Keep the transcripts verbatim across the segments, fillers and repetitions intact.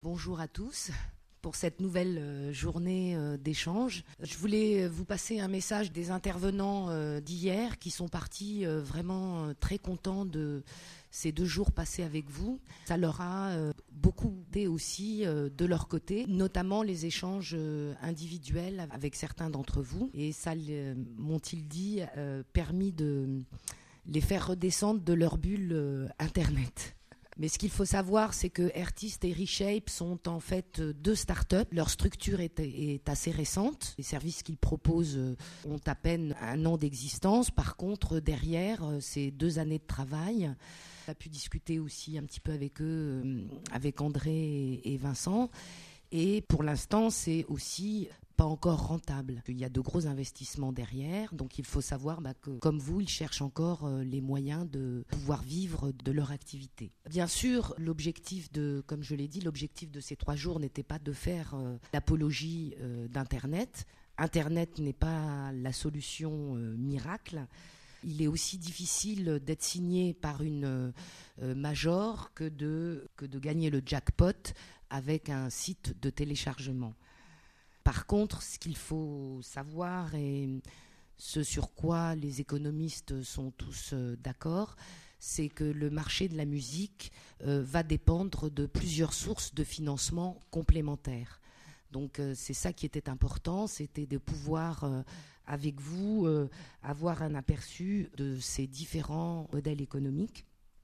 bonjour à tous pour cette nouvelle euh, journée euh, d'échange. Je voulais vous passer un message des intervenants euh, d'hier qui sont partis euh, vraiment euh, très contents de ces deux jours passés avec vous. Ça leur a euh, beaucoup aidé aussi euh, de leur côté, notamment les échanges euh, individuels avec certains d'entre vous. Et ça, euh, m'ont-ils dit, euh, permis de les faire redescendre de leur bulle euh, Internet. Mais ce qu'il faut savoir, c'est que Artist et Reshape sont en fait deux startups. Leur structure est, est assez récente. Les services qu'ils proposent ont à peine un an d'existence. Par contre, derrière, c'est deux années de travail. On a pu discuter aussi un petit peu avec eux, avec André et Vincent. Et pour l'instant, c'est aussi pas encore rentable. Il y a de gros investissements derrière, donc il faut savoir bah, que, comme vous, ils cherchent encore euh, les moyens de pouvoir vivre de leur activité. Bien sûr, l'objectif de, comme je l'ai dit, l'objectif de ces trois jours n'était pas de faire euh, l'apologie euh, d'Internet. Internet n'est pas la solution euh, miracle. Il est aussi difficile d'être signé par une euh, major que de, que de gagner le jackpot avec un site de téléchargement. Par contre, ce qu'il faut savoir et ce sur quoi les économistes sont tous euh, d'accord, c'est que le marché de la musique euh, va dépendre de plusieurs sources de financement complémentaires. Donc euh, c'est ça qui était important, c'était de pouvoir, euh, avec vous, euh, avoir un aperçu de ces différents modèles économiques.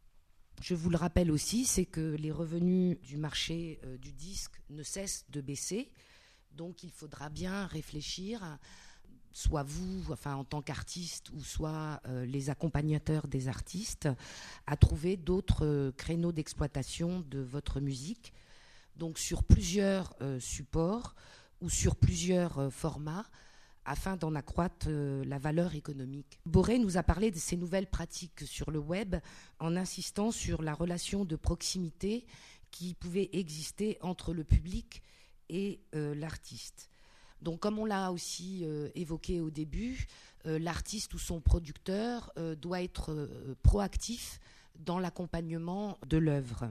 Je vous le rappelle aussi, c'est que les revenus du marché euh, du disque ne cessent de baisser. Donc il faudra bien réfléchir, soit vous, enfin en tant qu'artiste, ou soit euh, les accompagnateurs des artistes, à trouver d'autres euh, créneaux d'exploitation de votre musique, donc sur plusieurs euh, supports ou sur plusieurs euh, formats, afin d'en accroître euh, la valeur économique. Boré nous a parlé de ces nouvelles pratiques sur le web en insistant sur la relation de proximité qui pouvait exister entre le public et euh, l'artiste. Donc comme on l'a aussi euh, évoqué au début, euh, l'artiste ou son producteur euh, doit être euh, proactif dans l'accompagnement de l'œuvre.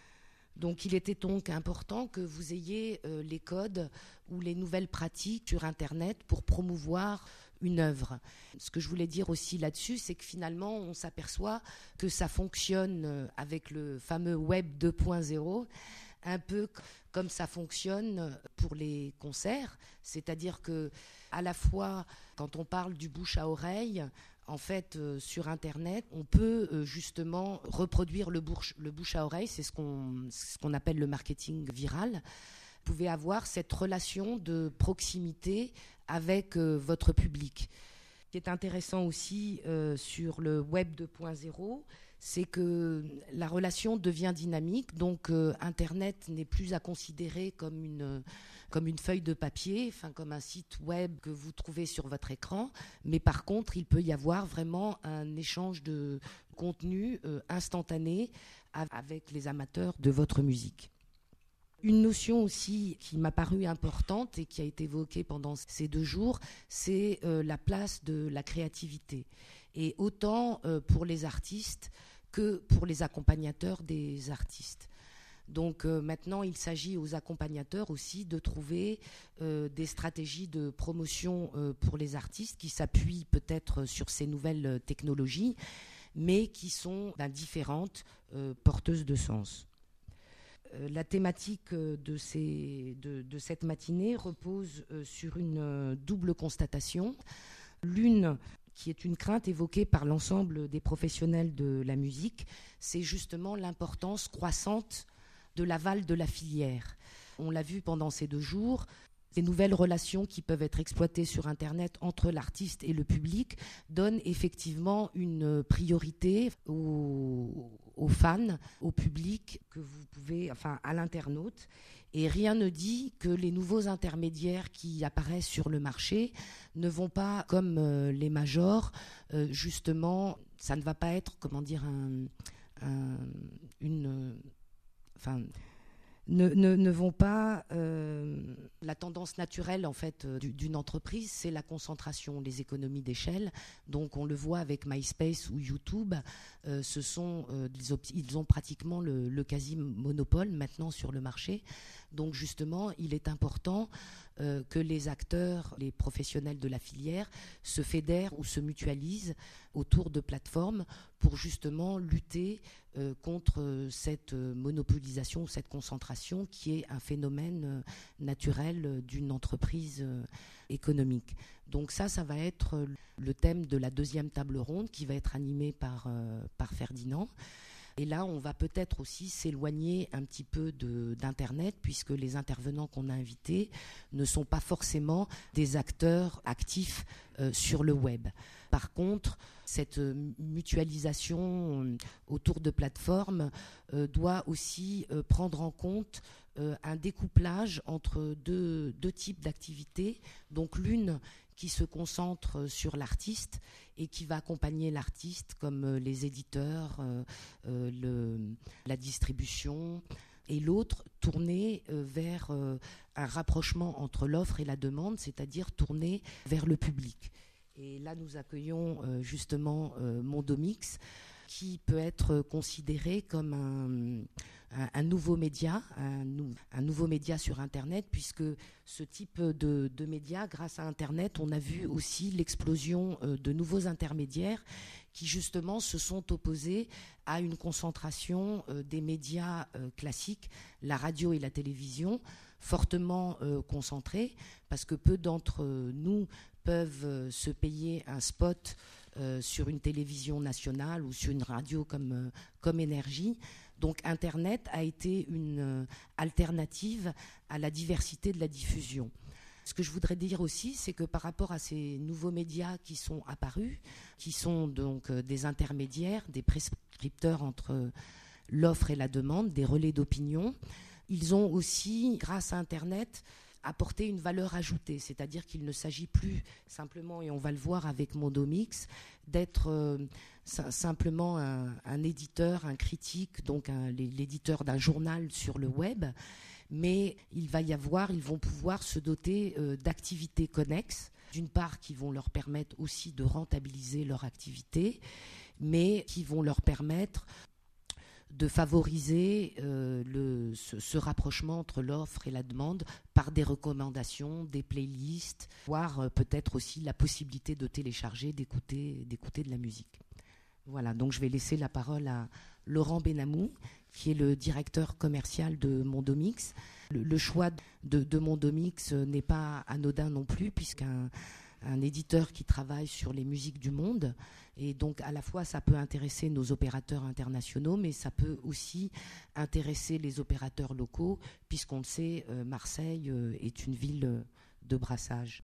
Donc il était donc important que vous ayez euh, les codes ou les nouvelles pratiques sur Internet pour promouvoir une œuvre. Ce que je voulais dire aussi là-dessus, c'est que finalement on s'aperçoit que ça fonctionne avec le fameux Web deux point zéro, un peu comme ça fonctionne pour les concerts, c'est-à-dire que à la fois quand on parle du bouche à oreille, en fait euh, sur Internet, on peut euh, justement reproduire le bouche, le bouche à oreille, c'est ce qu'on, ce qu'on appelle le marketing viral. Vous pouvez avoir cette relation de proximité avec euh, votre public. Ce qui est intéressant aussi euh, sur le Web deux point zéro, c'est que la relation devient dynamique, donc euh, Internet n'est plus à considérer comme une, comme une feuille de papier, enfin, comme un site web que vous trouvez sur votre écran, mais par contre, il peut y avoir vraiment un échange de contenu euh, instantané avec les amateurs de votre musique. Une notion aussi qui m'a paru importante et qui a été évoquée pendant ces deux jours, c'est euh, la place de la créativité. Et autant euh, pour les artistes que pour les accompagnateurs des artistes. Donc euh, maintenant, il s'agit aux accompagnateurs aussi de trouver euh, des stratégies de promotion euh, pour les artistes qui s'appuient peut-être sur ces nouvelles technologies, mais qui sont ben, différentes, euh, porteuses de sens. Euh, la thématique de, ces, de, de cette matinée repose euh, sur une euh, double constatation. L'une qui est une crainte évoquée par l'ensemble des professionnels de la musique, c'est justement l'importance croissante de l'aval de la filière. On l'a vu pendant ces deux jours, ces nouvelles relations qui peuvent être exploitées sur Internet entre l'artiste et le public donnent effectivement une priorité aux, aux fans, au public que vous pouvez, enfin à l'internaute. Et rien ne dit que les nouveaux intermédiaires qui apparaissent sur le marché ne vont pas, comme euh, les majors, euh, justement, ça ne va pas être, comment dire, un, un, une... Enfin, ne, ne, ne vont pas euh, La tendance naturelle en fait euh, d'une entreprise, c'est la concentration, les économies d'échelle. Donc on le voit avec MySpace ou YouTube, euh, ce sont, euh, ils ont pratiquement le, le quasi-monopole maintenant sur le marché. Donc justement, il est important euh, que les acteurs, les professionnels de la filière se fédèrent ou se mutualisent autour de plateformes pour justement lutter euh, contre cette monopolisation, cette concentration qui est un phénomène euh, naturel d'une entreprise euh, économique. Donc ça, ça va être le thème de la deuxième table ronde qui va être animée par, euh, par Ferdinand. Et là, on va peut-être aussi s'éloigner un petit peu de, d'Internet, puisque les intervenants qu'on a invités ne sont pas forcément des acteurs actifs euh, sur le web. Par contre, cette mutualisation autour de plateformes euh, doit aussi euh, prendre en compte euh, un découplage entre deux, deux types d'activités. Donc l'une qui se concentre sur l'artiste et qui va accompagner l'artiste, comme les éditeurs, euh, euh, le, la distribution, et l'autre tournée euh, vers euh, un rapprochement entre l'offre et la demande, c'est-à-dire tournée vers le public. Et là, nous accueillons euh, justement euh, Mondomix, qui peut être considéré comme un, un, un nouveau média, un, un nouveau média sur Internet, puisque ce type de, de média, grâce à Internet, on a vu aussi l'explosion euh, de nouveaux intermédiaires qui justement se sont opposés à une concentration euh, des médias euh, classiques, la radio et la télévision, fortement euh, concentrés, parce que peu d'entre nous peuvent euh, se payer un spot Euh, sur une télévision nationale ou sur une radio comme, euh, comme Énergie. Donc Internet a été une euh, alternative à la diversité de la diffusion. Ce que je voudrais dire aussi, c'est que par rapport à ces nouveaux médias qui sont apparus, qui sont donc euh, des intermédiaires, des prescripteurs entre euh, l'offre et la demande, des relais d'opinion, ils ont aussi, grâce à Internet, apporter une valeur ajoutée, c'est-à-dire qu'il ne s'agit plus simplement, et on va le voir avec Mondomix, d'être euh, s- simplement un, un éditeur, un critique, donc un, l'éditeur d'un journal sur le web, mais il va y avoir, ils vont pouvoir se doter euh, d'activités connexes, d'une part qui vont leur permettre aussi de rentabiliser leur activité, mais qui vont leur permettre de favoriser euh, le, ce, ce rapprochement entre l'offre et la demande par des recommandations, des playlists, voire euh, peut-être aussi la possibilité de télécharger, d'écouter, d'écouter de la musique. Voilà, donc je vais laisser la parole à Laurent Benamou, qui est le directeur commercial de Mondomix. Le, le choix de, de Mondomix n'est pas anodin non plus, puisqu'un un éditeur qui travaille sur les musiques du monde, et donc à la fois ça peut intéresser nos opérateurs internationaux, mais ça peut aussi intéresser les opérateurs locaux, puisqu'on le sait, euh, Marseille euh, est une ville euh, de brassage.